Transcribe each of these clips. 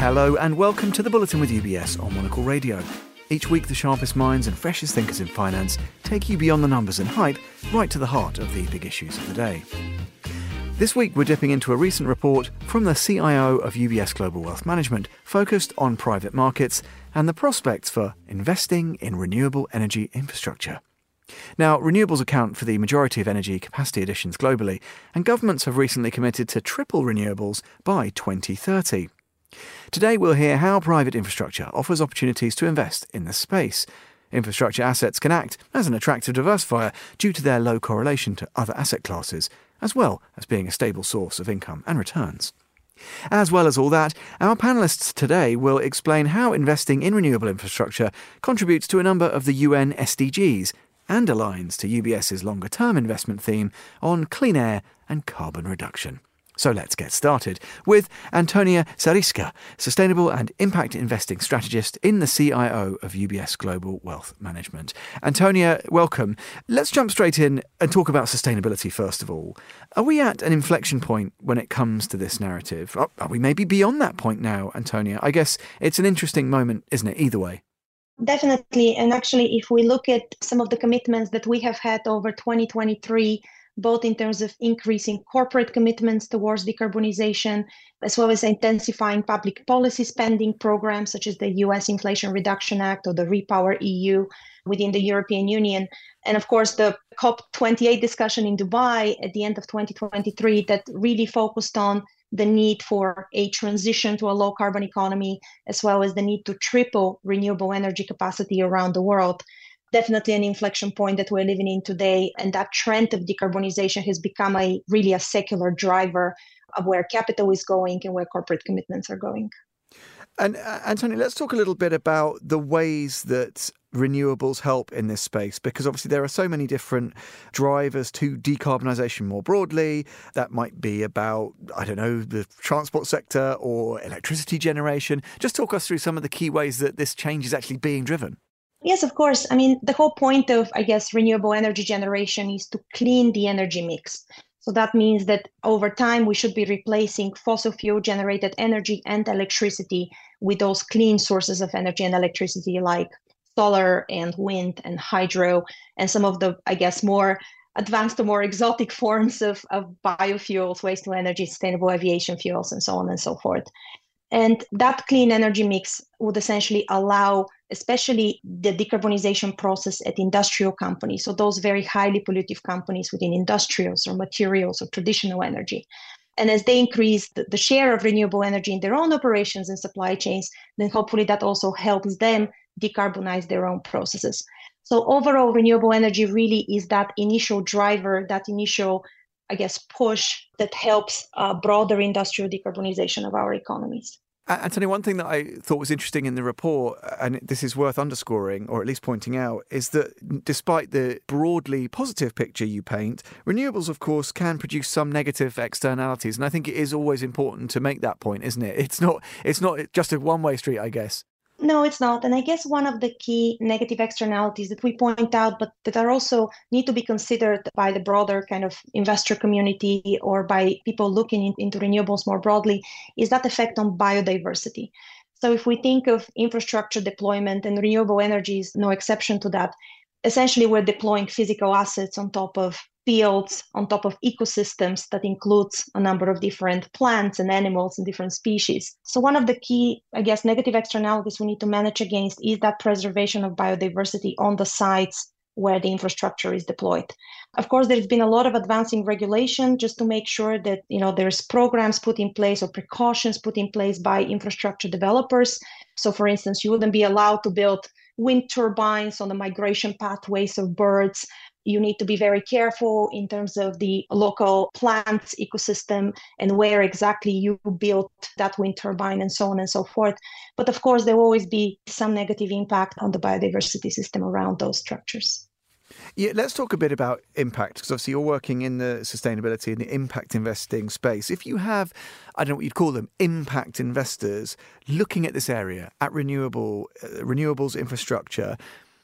Hello and welcome to the Bulletin with UBS on Monocle Radio. Each week the sharpest minds and freshest thinkers in finance take you beyond the numbers and hype, right to the heart of the big issues of the day. This week we're dipping into a recent report from the CIO of UBS Global Wealth Management focused on private markets and the prospects for investing in renewable energy infrastructure. Now, renewables account for the majority of energy capacity additions globally, and governments have recently committed to triple renewables by 2030. Today we'll hear how private infrastructure offers opportunities to invest in the space. Infrastructure assets can act as an attractive diversifier due to their low correlation to other asset classes, as well as being a stable source of income and returns. As well as all that, our panellists today will explain how investing in renewable infrastructure contributes to a number of the UN SDGs and aligns to UBS's longer-term investment theme on clean air and carbon reduction. So let's get started with Antonia Sariska, Sustainable and Impact Investing Strategist in the CIO of UBS Global Wealth Management. Antonia, welcome. Let's jump straight in and talk about sustainability first of all. Are we at an inflection point when it comes to this narrative? Are we maybe beyond that point now, Antonia? I guess it's an interesting moment, isn't it, either way? Definitely. And actually, if we look at some of the commitments that we have had over 2023, both in terms of increasing corporate commitments towards decarbonization, as well as intensifying public policy spending programs such as the US Inflation Reduction Act or the Repower EU within the European Union. And of course, the COP28 discussion in Dubai at the end of 2023 that really focused on the need for a transition to a low carbon economy, as well as the need to triple renewable energy capacity around the world. Definitely an inflection point that we're living in today. And that trend of decarbonization has become really a secular driver of where capital is going and where corporate commitments are going. And Antonia, let's talk a little bit about the ways that renewables help in this space, because obviously there are so many different drivers to decarbonisation more broadly. That might be about, the transport sector or electricity generation. Just talk us through some of the key ways that this change is actually being driven. Yes, of course. I mean, the whole point of, renewable energy generation is to clean the energy mix. So that means that over time, we should be replacing fossil fuel generated energy and electricity with those clean sources of energy and electricity like solar and wind and hydro and some of the, more advanced or more exotic forms of biofuels, waste to energy, sustainable aviation fuels, and so on and so forth. And that clean energy mix would essentially allow, especially the decarbonization process at industrial companies, so those very highly pollutive companies within industrials or materials or traditional energy. And as they increase the share of renewable energy in their own operations and supply chains, then hopefully that also helps them decarbonize their own processes. So overall, renewable energy really is that initial driver, that initial push that helps broader industrial decarbonization of our economies. Antonia, one thing that I thought was interesting in the report, and this is worth underscoring or at least pointing out, is that despite the broadly positive picture you paint, renewables, of course, can produce some negative externalities. And I think it is always important to make that point, isn't it? It's not just a one-way street, I guess. No, it's not. And I guess one of the key negative externalities that we point out, but that are also need to be considered by the broader kind of investor community or by people looking into renewables more broadly, is that effect on biodiversity. So if we think of infrastructure deployment, and renewable energy is no exception to that, essentially we're deploying physical assets on top of fields, on top of ecosystems that includes a number of different plants and animals and different species. So one of the key, negative externalities we need to manage against is that preservation of biodiversity on the sites where the infrastructure is deployed. Of course, there's been a lot of advancing regulation just to make sure that, there's programs put in place or precautions put in place by infrastructure developers. So for instance, you wouldn't be allowed to build wind turbines on the migration pathways of birds. You need to be very careful in terms of the local plants ecosystem and where exactly you built that wind turbine and so on and so forth. But of course, there will always be some negative impact on the biodiversity system around those structures. Yeah, let's talk a bit about impact, because obviously you're working in the sustainability and the impact investing space. If you have, I don't know what you'd call them, impact investors looking at this area, at renewables infrastructure,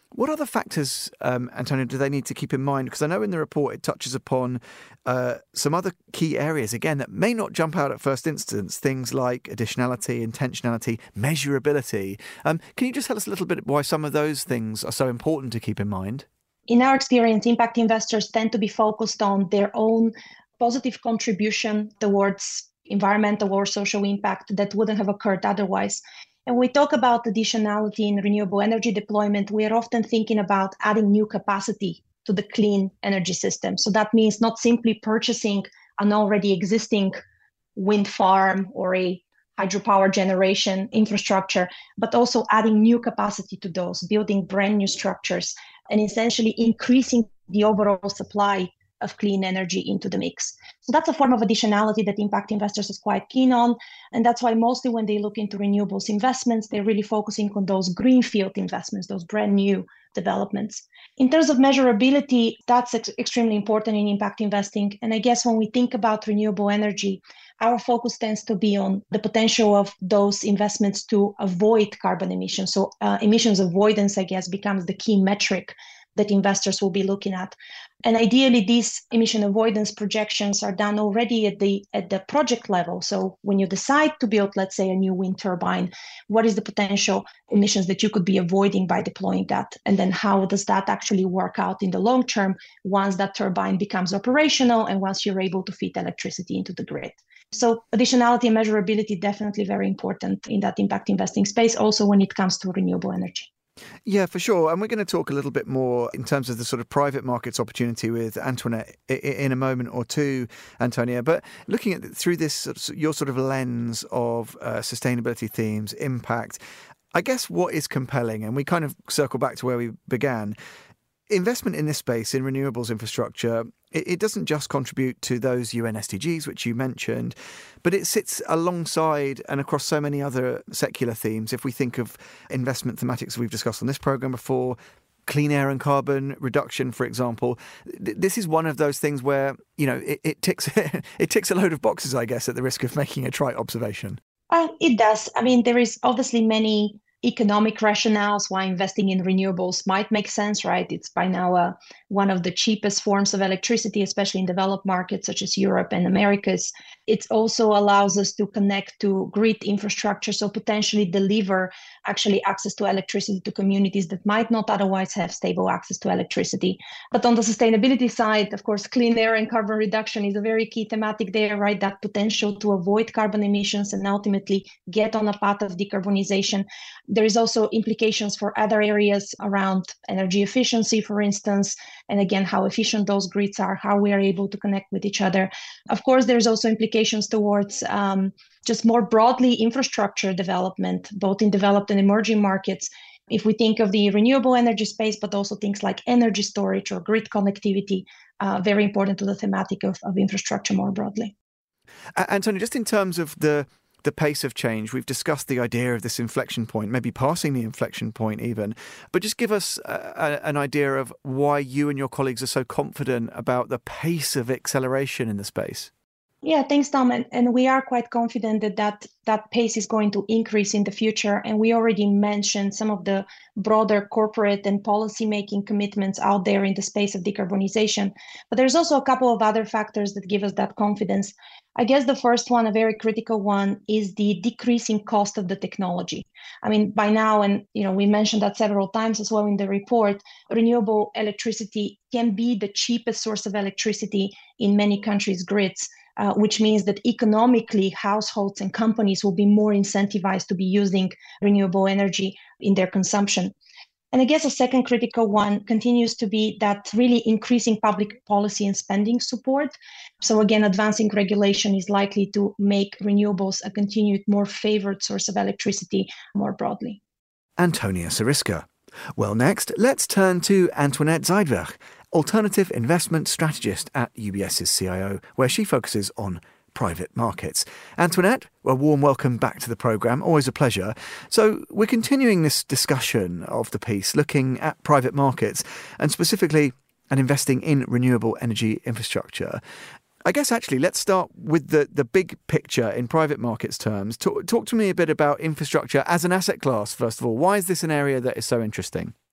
What other factors, Antonio, do they need to keep in mind? Because I know in the report it touches upon some other key areas, again, that may not jump out at first instance, things like additionality, intentionality, measurability. Can you just tell us a little bit why some of those things are so important to keep in mind? In our experience, impact investors tend to be focused on their own positive contribution towards environmental or social impact that wouldn't have occurred otherwise. And when we talk about additionality in renewable energy deployment, we are often thinking about adding new capacity to the clean energy system. So that means not simply purchasing an already existing wind farm or a hydropower generation infrastructure, but also adding new capacity to those, building brand new structures, and essentially increasing the overall supply of clean energy into the mix. So that's a form of additionality that impact investors is quite keen on. And that's why mostly when they look into renewables investments, they're really focusing on those greenfield investments, those brand new developments. In terms of measurability, that's extremely important in impact investing. And I guess when we think about renewable energy, our focus tends to be on the potential of those investments to avoid carbon emissions. So emissions avoidance, I guess, becomes the key metric that investors will be looking at. And ideally, these emission avoidance projections are done already at the project level. So when you decide to build, let's say, a new wind turbine, what is the potential emissions that you could be avoiding by deploying that? And then how does that actually work out in the long term once that turbine becomes operational and once you're able to feed electricity into the grid? So additionality and measurability definitely very important in that impact investing space, also when it comes to renewable energy. Yeah, for sure. And we're going to talk a little bit more in terms of the sort of private markets opportunity with Antoinette in a moment or two, Antonia. But looking at through this your sort of lens of sustainability themes, impact, I guess what is compelling, and we kind of circle back to where we began, investment in this space, in renewables infrastructure, it doesn't just contribute to those UN SDGs, which you mentioned, but it sits alongside and across so many other secular themes. If we think of investment thematics we've discussed on this programme before, clean air and carbon reduction, for example, this is one of those things where, it ticks it ticks a load of boxes, I guess, at the risk of making a trite observation. It does. I mean, there is obviously many economic rationales why investing in renewables might make sense, right? It's by now one of the cheapest forms of electricity, especially in developed markets such as Europe and Americas. It also allows us to connect to grid infrastructure, so potentially deliver actually access to electricity to communities that might not otherwise have stable access to electricity. But on the sustainability side, of course, clean air and carbon reduction is a very key thematic there, right? That potential to avoid carbon emissions and ultimately get on a path of decarbonization. There is also implications for other areas around energy efficiency, for instance, and again, how efficient those grids are, how we are able to connect with each other. Of course, there's also implications towards just more broadly infrastructure development, both in developed and emerging markets. If we think of the renewable energy space, but also things like energy storage or grid connectivity, very important to the thematic of infrastructure more broadly. Antonio, just in terms of the pace of change, we've discussed the idea of this inflection point, maybe passing the inflection point even, but just give us an idea of why you and your colleagues are so confident about the pace of acceleration in the space. Yeah, thanks, Tom. And we are quite confident that pace is going to increase in the future. And we already mentioned some of the broader corporate and policy-making commitments out there in the space of decarbonization. But there's also a couple of other factors that give us that confidence. I guess the first one, a very critical one, is the decreasing cost of the technology. I mean, by now, and we mentioned that several times as well in the report, renewable electricity can be the cheapest source of electricity in many countries' grids. Which means that economically, households and companies will be more incentivized to be using renewable energy in their consumption. And I guess a second critical one continues to be that really increasing public policy and spending support. So again, advancing regulation is likely to make renewables a continued more favored source of electricity more broadly. Antonia Siriska. Well, next, let's turn to Antoinette Zeidwerch, Alternative Investment Strategist at UBS's CIO, where she focuses on private markets. Antoinette, a warm welcome back to the programme. Always a pleasure. So we're continuing this discussion of the piece, looking at private markets and specifically at investing in renewable energy infrastructure. I guess actually let's start with the big picture in private markets terms. Talk to me a bit about infrastructure as an asset class, first of all. Why is this an area that is so interesting?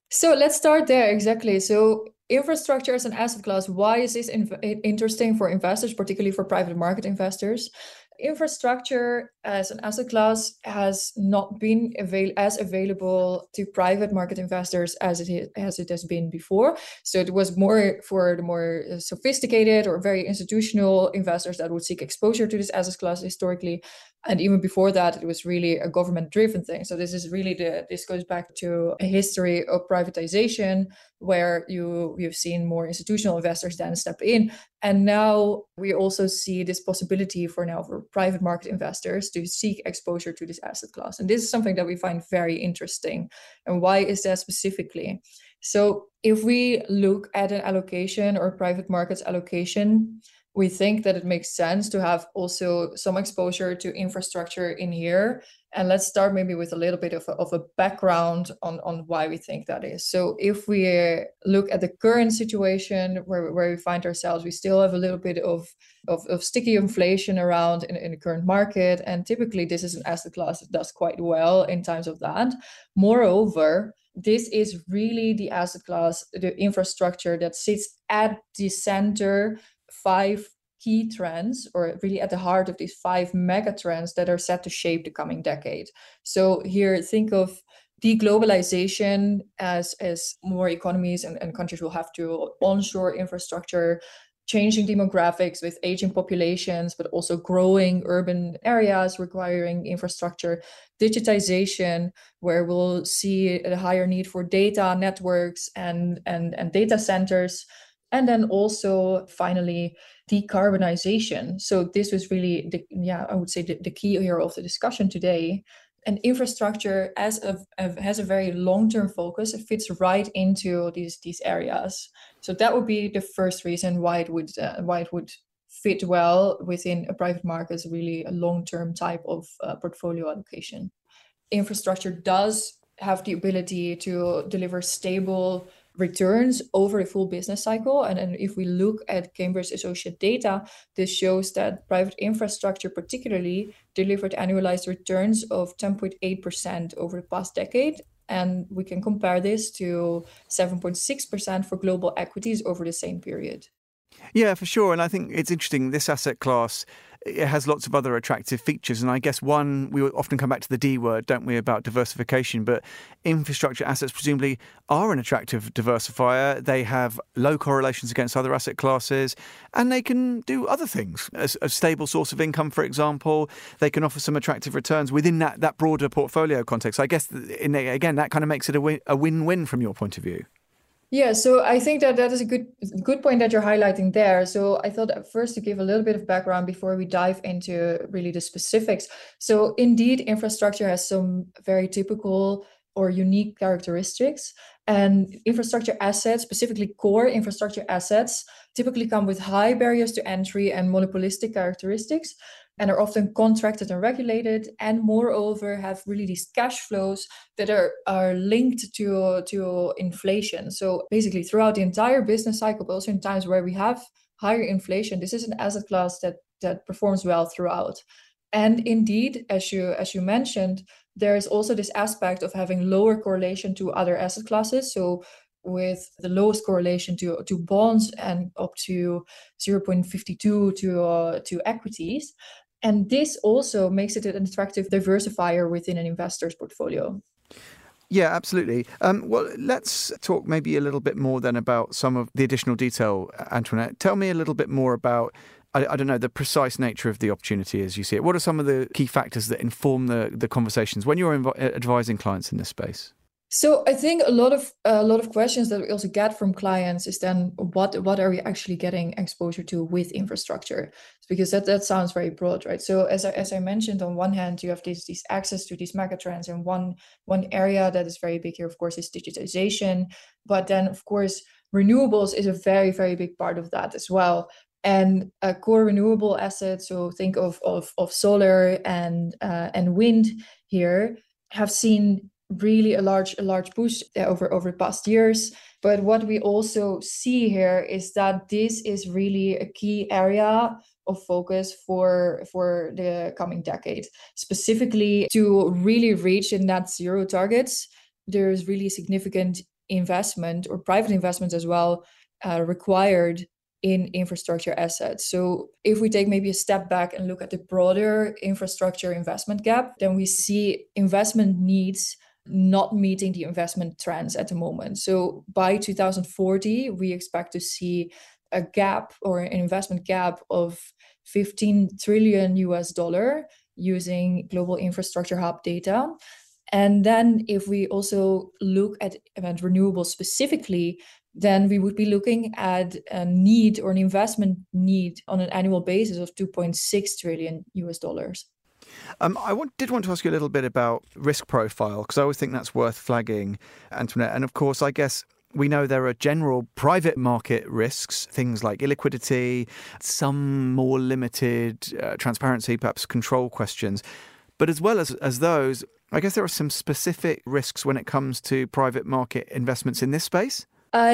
So let's start there. Exactly. So infrastructure as an asset class, why is this interesting for investors, particularly for private market investors? Infrastructure as an asset class has not been as available to private market investors as it has been before. So it was more for the more sophisticated or very institutional investors that would seek exposure to this asset class historically. And even before that, it was really a government-driven thing. So this goes back to a history of privatization where you've seen more institutional investors then step in. And now we also see this possibility for private market investors to seek exposure to this asset class. And this is something that we find very interesting. And why is that specifically? So if we look at an allocation or private markets allocation, we think that it makes sense to have also some exposure to infrastructure in here. And let's start maybe with a little bit of a background on why we think that is. So if we look at the current situation where we find ourselves, we still have a little bit of sticky inflation around in the current market. And typically this is an asset class that does quite well in times of that. Moreover, this is really the asset class, the infrastructure that sits at the center 5 key trends, or really at the heart of these 5 mega trends that are set to shape the coming decade. So here, think of deglobalization as more economies and countries will have to onshore infrastructure, changing demographics with aging populations, but also growing urban areas requiring infrastructure, digitization, where we'll see a higher need for data networks and data centers. And then also, finally, decarbonization. So this was really, I would say the key here of the discussion today. And infrastructure has a very long-term focus. It fits right into these areas. So that would be the first reason why it would fit well within a private market, really a long-term type of portfolio allocation. Infrastructure does have the ability to deliver stable returns over a full business cycle. And if we look at Cambridge Associate data, this shows that private infrastructure particularly delivered annualized returns of 10.8% over the past decade. And we can compare this to 7.6% for global equities over the same period. Yeah, for sure. And I think it's interesting, this asset class, it has lots of other attractive features. And I guess one, we often come back to the D word, don't we, about diversification, but infrastructure assets presumably are an attractive diversifier. They have low correlations against other asset classes, and they can do other things. A stable source of income, for example, they can offer some attractive returns within that broader portfolio context. I guess, again, that kind of makes it a win-win from your point of view. Yeah, so I think that is a good point that you're highlighting there. So I thought at first to give a little bit of background before we dive into really the specifics. So indeed, infrastructure has some very typical or unique characteristics. And infrastructure assets, specifically core infrastructure assets, typically come with high barriers to entry and monopolistic characteristics, and are often contracted and regulated, and moreover have really these cash flows that are linked to inflation. So basically throughout the entire business cycle, but also in times where we have higher inflation, this is an asset class that performs well throughout. And indeed, as you mentioned, there is also this aspect of having lower correlation to other asset classes. So with the lowest correlation to bonds and up to 0.52 to equities. And this also makes it an attractive diversifier within an investor's portfolio. Yeah, absolutely. Well, let's talk maybe a little bit more then about some of the additional detail, Antoinette. Tell me a little bit more about, I don't know, the precise nature of the opportunity as you see it. What are some of the key factors that inform the conversations when you're advising clients in this space? So I think a lot of questions that we also get from clients is then what are we actually getting exposure to with infrastructure? Because that sounds very broad, right? So as I mentioned, on one hand, you have these access to these megatrends, and one area that is very big here, of course, is digitization. But then, of course, renewables is a very, very big part of that as well. And core renewable assets, so think of solar and wind here, have seen really a large push over the past years. But what we also see here is that this is really a key area of focus for the coming decade, specifically to really reach the net zero targets. There's really significant investment or private investments as well required in infrastructure assets. So if we take maybe a step back and look at the broader infrastructure investment gap, then we see investment needs not meeting the investment trends at the moment. So by 2040, we expect to see a gap or an investment gap of $15 trillion using Global Infrastructure Hub data. And then if we also look at renewables specifically, then we would be looking at a need or an investment need on an annual basis of $2.6 trillion. I did want to ask you a little bit about risk profile, because I always think that's worth flagging, Antoinette. And of course, I guess we know there are general private market risks, things like illiquidity, some more limited transparency, perhaps control questions. But as well as those, I guess there are some specific risks when it comes to private market investments in this space.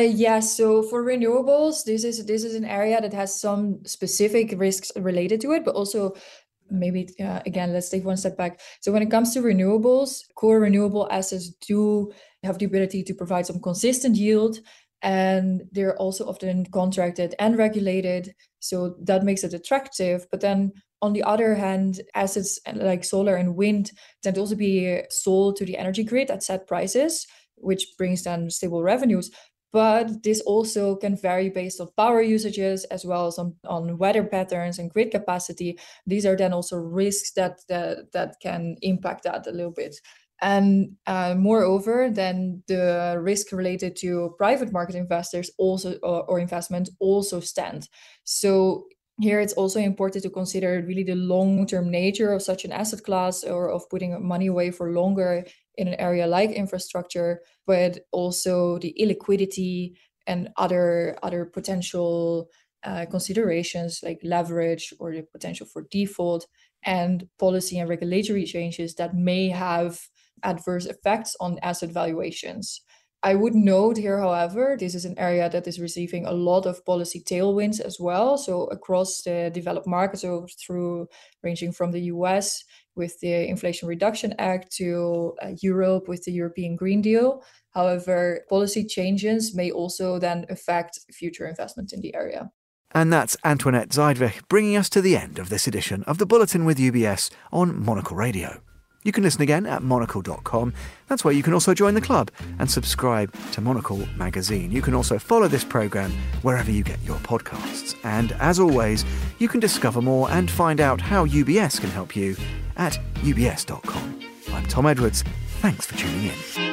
So for renewables, this is an area that has some specific risks related to it, but also maybe, again, let's take one step back. So when it comes to renewables, core renewable assets do have the ability to provide some consistent yield, and they're also often contracted and regulated. So that makes it attractive. But then on the other hand, assets like solar and wind tend to also be sold to the energy grid at set prices, which brings down stable revenues. But this also can vary based on power usages as well as on weather patterns and grid capacity. These are then also risks that can impact that a little bit. And moreover, then the risk related to private market investors also or investment also stand. So here it's also important to consider really the long-term nature of such an asset class or of putting money away for longer in an area like infrastructure, but also the illiquidity and other potential considerations like leverage or the potential for default and policy and regulatory changes that may have adverse effects on asset valuations. I would note here, however, this is an area that is receiving a lot of policy tailwinds as well. So across the developed markets, so through ranging from the US with the Inflation Reduction Act to Europe with the European Green Deal. However, policy changes may also then affect future investment in the area. And that's Antoinette Zuidweg bringing us to the end of this edition of the Bulletin with UBS on Monocle Radio. You can listen again at monocle.com. That's where you can also join the club and subscribe to Monocle magazine. You can also follow this programme wherever you get your podcasts. And as always, you can discover more and find out how UBS can help you at ubs.com. I'm Tom Edwards. Thanks for tuning in.